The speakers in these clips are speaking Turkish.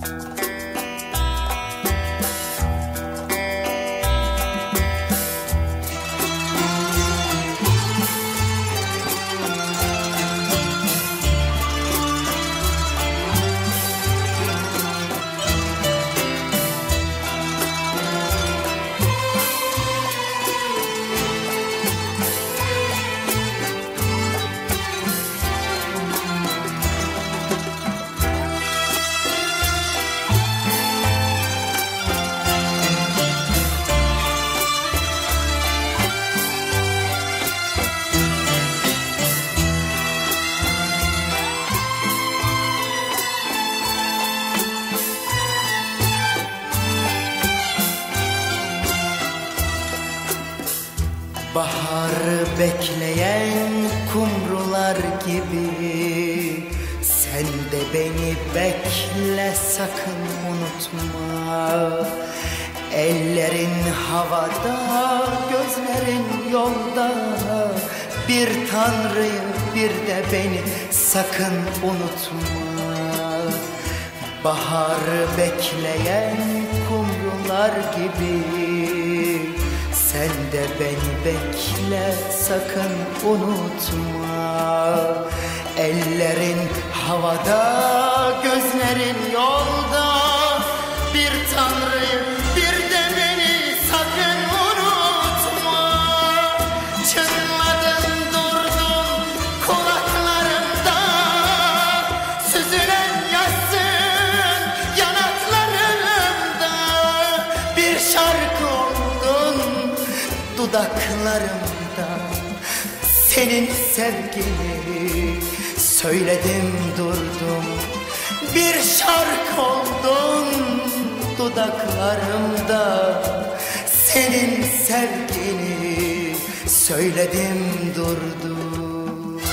Baharı bekleyen kumrular gibi sen de beni bekle, sakın unutma. Ellerin havada, gözlerin yolda. Bir Tanrı'yı bir de beni sakın unutma. Baharı bekleyen kumrular gibi sen de beni bekle, sakın unutma. Ellerin havada, gözlerin yolda. Bir Tanrı'yı bir de beni sakın unutma. Çınladın durdun kulaklarımda, süzülen yaşsın yanaklarımda. Bir şarkı oldun dudaklarımda, senin sevgini söyledim durdum. Bir şarkı oldun dudaklarımda, senin sevgini söyledim durdum.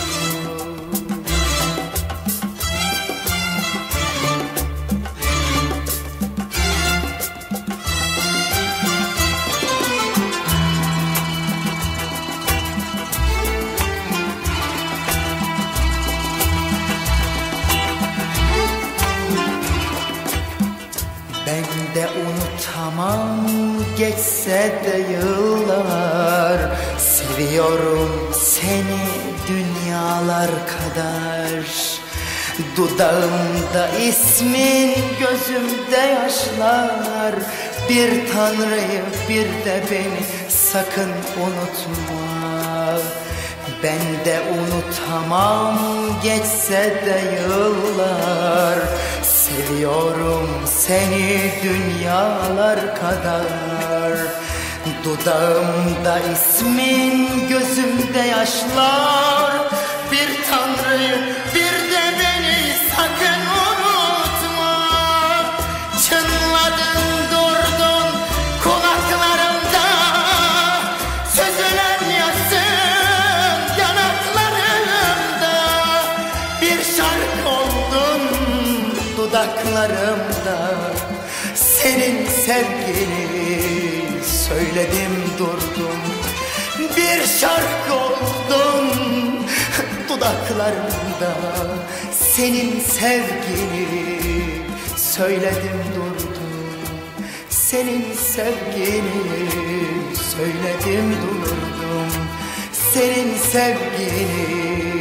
Ben de unutamam, geçse de yıllar. Seviyorum seni dünyalar kadar. Dudağımda ismin, gözümde yaşlar. Bir Tanrı'yı bir de beni sakın unutma. Ben de unutamam, geçse de yıllar. Seviyorum seni dünyalar kadar. Dudağımda ismin, gözümde yaşlar. Bir Tanrı'yı bir de beni sakın unutma. Çınladın durdun kulaklarımda, süzülen yaşsın yanaklarımda. Bir şarkı oldun dudaklarımda, senin sevgini söyledim durdum. Bir şarkı oldun dudaklarımda, senin sevgini söyledim durdum. Senin sevgini söyledim durdum. Senin sevgini